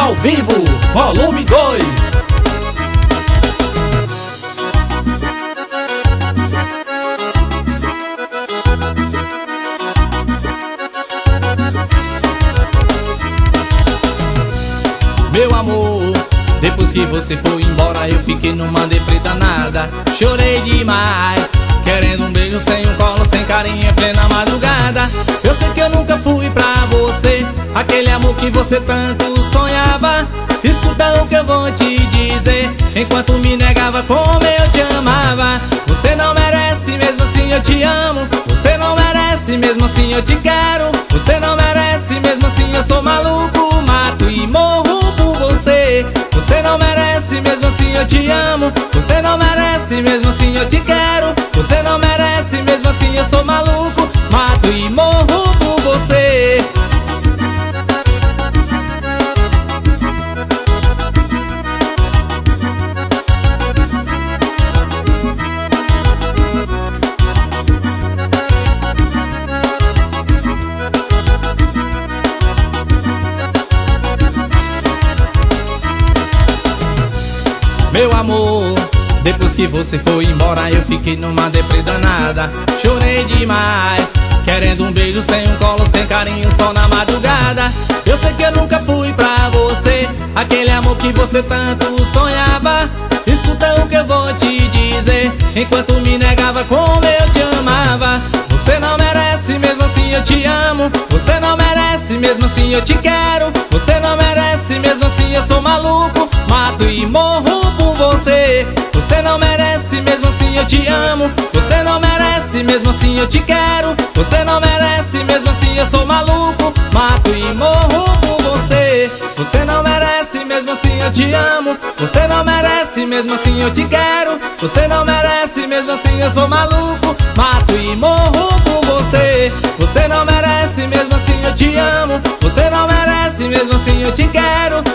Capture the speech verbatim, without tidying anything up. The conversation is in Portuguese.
Ao vivo, volume dois. Meu amor, depois que você foi embora eu fiquei numa deprê danada. Chorei demais, querendo um beijo sem um colo, sem carinho em plena madrugada. Eu sei que eu nunca fui pra você aquele amor que você tanto sonhava. Escuta o que eu vou te dizer, enquanto me negava como eu te amava. Você não merece, mesmo assim eu te amo. Você não merece, mesmo assim eu te quero. Você não merece, mesmo assim eu sou maluco, mato e morro por você. Você não merece, mesmo assim eu te amo. Você não merece, mesmo assim eu te quero. Você não merece, mesmo assim eu sou maluco, mato e morro por você. Meu amor, depois que você foi embora eu fiquei numa deprê danada. Chorei demais, querendo um beijo sem um colo, sem carinho, só na madrugada. Eu sei que eu nunca fui pra você aquele amor que você tanto sonhava. Escuta o que eu vou te dizer, enquanto me negava como eu te amava. Você não merece, mesmo assim eu te amo. Você não merece, mesmo assim eu te quero. Você não merece, mesmo assim eu sou maluco, mato e morro por você. Você não merece, mesmo assim eu te amo. Você não merece, mesmo assim eu te quero. Você não merece, mesmo assim eu sou maluco, mato e morro por você. Você não merece, mesmo assim eu te amo. Você não merece, mesmo assim eu te quero. Você não merece, mesmo assim eu sou maluco, mato e morro por você. Você não merece, mesmo assim eu te amo. Você não merece, mesmo assim eu te quero.